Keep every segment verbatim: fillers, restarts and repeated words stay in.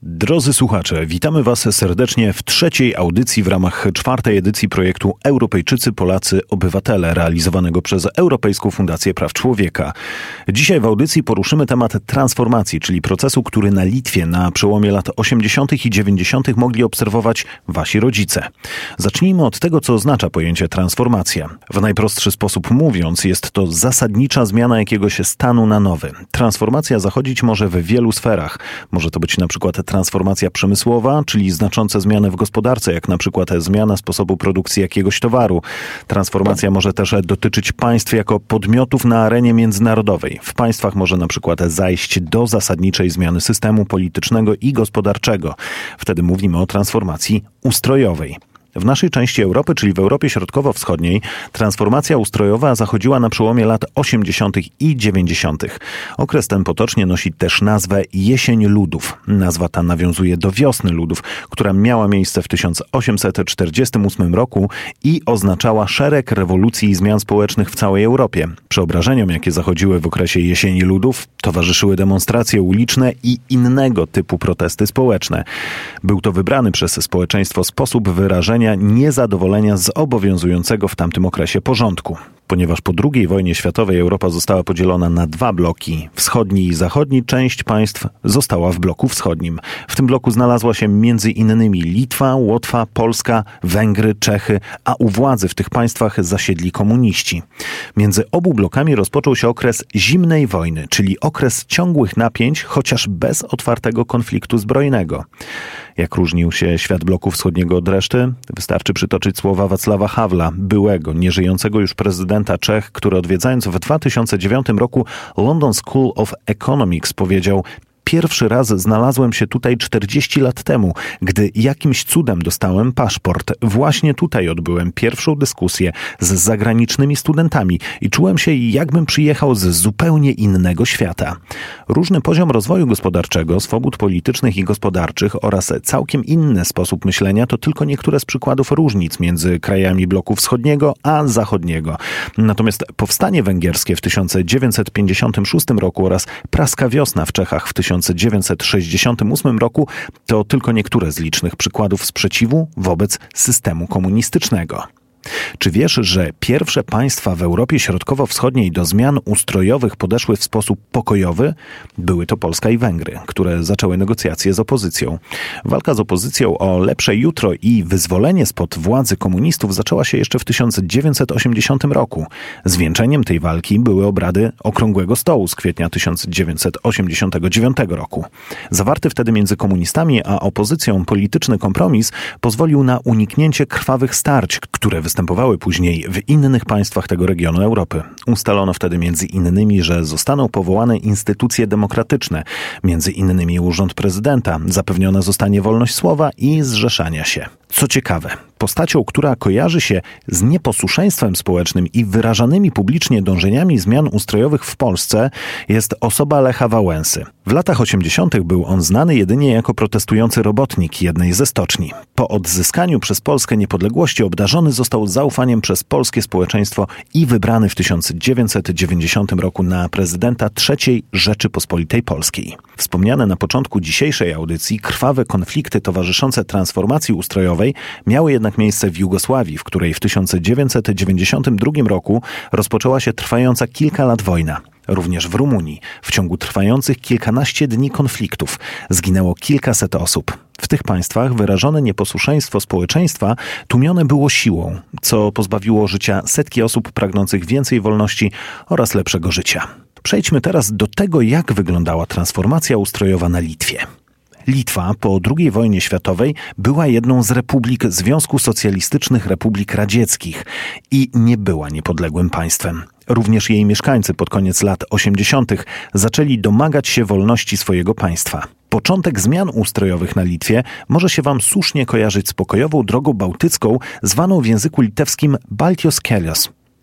Drodzy słuchacze, witamy Was serdecznie w trzeciej audycji w ramach czwartej edycji projektu Europejczycy, Polacy, Obywatele, realizowanego przez Europejską Fundację Praw Człowieka. Dzisiaj w audycji poruszymy temat transformacji, czyli procesu, który na Litwie na przełomie lat osiemdziesiątych i dziewięćdziesiątych mogli obserwować Wasi rodzice. Zacznijmy od tego, co oznacza pojęcie transformacja. W najprostszy sposób mówiąc, jest to zasadnicza zmiana jakiegoś stanu na nowy. Transformacja zachodzić może w wielu sferach. Może to być na przykład transformacja przemysłowa, czyli znaczące zmiany w gospodarce, jak na przykład zmiana sposobu produkcji jakiegoś towaru. Transformacja może też dotyczyć państw jako podmiotów na arenie międzynarodowej. W państwach może na przykład zajść do zasadniczej zmiany systemu politycznego i gospodarczego. Wtedy mówimy o transformacji ustrojowej. W naszej części Europy, czyli w Europie Środkowo-Wschodniej, transformacja ustrojowa zachodziła na przełomie lat osiemdziesiątych i dziewięćdziesiątych. Okres ten potocznie nosi też nazwę Jesień Ludów. Nazwa ta nawiązuje do Wiosny Ludów, która miała miejsce w tysiąc osiemset czterdziestym ósmym roku i oznaczała szereg rewolucji i zmian społecznych w całej Europie. Przeobrażeniom, jakie zachodziły w okresie Jesieni Ludów, towarzyszyły demonstracje uliczne i innego typu protesty społeczne. Był to wybrany przez społeczeństwo sposób wyrażenia niezadowolenia z obowiązującego w tamtym okresie porządku. Ponieważ po drugiej wojnie światowej Europa została podzielona na dwa bloki, wschodni i zachodni, część państw została w bloku wschodnim. W tym bloku znalazła się między innymi Litwa, Łotwa, Polska, Węgry, Czechy, a u władzy w tych państwach zasiedli komuniści. Między obu blokami rozpoczął się okres zimnej wojny, czyli okres ciągłych napięć, chociaż bez otwartego konfliktu zbrojnego. Jak różnił się świat bloku wschodniego od reszty? Wystarczy przytoczyć słowa Wacława Havla, byłego, nieżyjącego już prezydenta Czech, który odwiedzając w dwa tysiące dziewiątym roku London School of Economics powiedział: Pierwszy raz znalazłem się tutaj czterdzieści lat temu, gdy jakimś cudem dostałem paszport. Właśnie tutaj odbyłem pierwszą dyskusję z zagranicznymi studentami i czułem się, jakbym przyjechał z zupełnie innego świata. Różny poziom rozwoju gospodarczego, swobód politycznych i gospodarczych oraz całkiem inny sposób myślenia to tylko niektóre z przykładów różnic między krajami bloku wschodniego a zachodniego. Natomiast powstanie węgierskie w tysiąc dziewięćset pięćdziesiątym szóstym roku oraz praska wiosna w Czechach w tysiąc dziewięćset sześćdziesiątym ósmym roku to tylko niektóre z licznych przykładów sprzeciwu wobec systemu komunistycznego. Czy wiesz, że pierwsze państwa w Europie Środkowo-Wschodniej do zmian ustrojowych podeszły w sposób pokojowy? Były to Polska i Węgry, które zaczęły negocjacje z opozycją. Walka z opozycją o lepsze jutro i wyzwolenie spod władzy komunistów zaczęła się jeszcze w tysiąc dziewięćset osiemdziesiątym roku. Zwieńczeniem tej walki były obrady Okrągłego Stołu z kwietnia tysiąc dziewięćset osiemdziesiątego dziewiątego roku. Zawarty wtedy między komunistami a opozycją polityczny kompromis pozwolił na uniknięcie krwawych starć, które występowały później w innych państwach tego regionu Europy. Ustalono wtedy między innymi, że zostaną powołane instytucje demokratyczne, między innymi urząd prezydenta, zapewniona zostanie wolność słowa i zrzeszania się. Co ciekawe, postacią, która kojarzy się z nieposłuszeństwem społecznym i wyrażanymi publicznie dążeniami zmian ustrojowych w Polsce jest osoba Lecha Wałęsy. W latach osiemdziesiątych był on znany jedynie jako protestujący robotnik jednej ze stoczni. Po odzyskaniu przez Polskę niepodległości obdarzony został zaufaniem przez polskie społeczeństwo i wybrany w tysiąc dziewięćset dziewięćdziesiątym roku na prezydenta trzeciej Rzeczypospolitej Polskiej. Wspomniane na początku dzisiejszej audycji krwawe konflikty towarzyszące transformacji ustrojowej miały jednak miejsce w Jugosławii, w której w tysiąc dziewięćset dziewięćdziesiątym drugim roku rozpoczęła się trwająca kilka lat wojna. Również w Rumunii w ciągu trwających kilkanaście dni konfliktów zginęło kilkaset osób. W tych państwach wyrażone nieposłuszeństwo społeczeństwa tłumione było siłą, co pozbawiło życia setki osób pragnących więcej wolności oraz lepszego życia. Przejdźmy teraz do tego, jak wyglądała transformacja ustrojowa na Litwie. Litwa po drugiej wojnie światowej była jedną z republik Związku Socjalistycznych Republik Radzieckich i nie była niepodległym państwem. Również jej mieszkańcy pod koniec lat osiemdziesiątych zaczęli domagać się wolności swojego państwa. Początek zmian ustrojowych na Litwie może się wam słusznie kojarzyć z pokojową drogą bałtycką, zwaną w języku litewskim Baltijos kelias.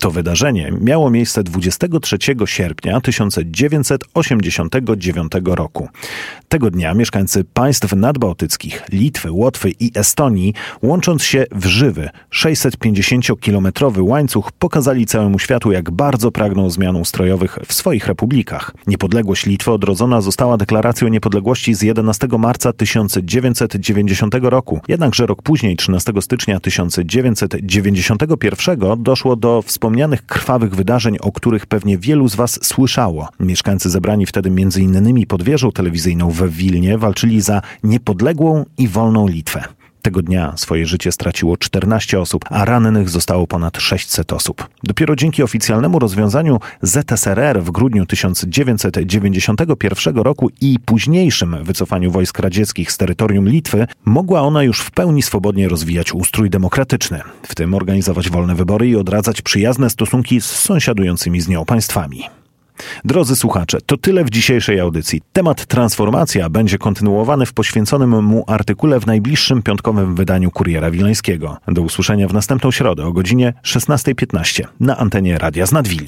To wydarzenie miało miejsce dwudziestego trzeciego sierpnia tysiąc dziewięćset osiemdziesiątego dziewiątego roku. Tego dnia mieszkańcy państw nadbałtyckich, Litwy, Łotwy i Estonii, łącząc się w żywy, sześćsetpięćdziesięciokilometrowy łańcuch, pokazali całemu światu, jak bardzo pragną zmian ustrojowych w swoich republikach. Niepodległość Litwy odrodzona została deklaracją niepodległości z jedenastego marca tysiąc dziewięćset dziewięćdziesiątego roku. Jednakże rok później, trzynastego stycznia tysiąc dziewięćset dziewięćdziesiątego pierwszego, doszło do wspomnianych krwawych wydarzeń, o których pewnie wielu z Was słyszało. Mieszkańcy zebrani wtedy między innymi pod wieżą telewizyjną w Wilnie walczyli za niepodległą i wolną Litwę. Tego dnia swoje życie straciło czternaście osób, a rannych zostało ponad sześćset osób. Dopiero dzięki oficjalnemu rozwiązaniu Z S R R w grudniu tysiąc dziewięćset dziewięćdziesiątego pierwszego roku i późniejszym wycofaniu wojsk radzieckich z terytorium Litwy mogła ona już w pełni swobodnie rozwijać ustrój demokratyczny, w tym organizować wolne wybory i odradzać przyjazne stosunki z sąsiadującymi z nią państwami. Drodzy słuchacze, to tyle w dzisiejszej audycji. Temat transformacja będzie kontynuowany w poświęconym mu artykule w najbliższym piątkowym wydaniu Kuriera Wileńskiego. Do usłyszenia w następną środę o godzinie szesnasta piętnaście na antenie Radia z Nadwili.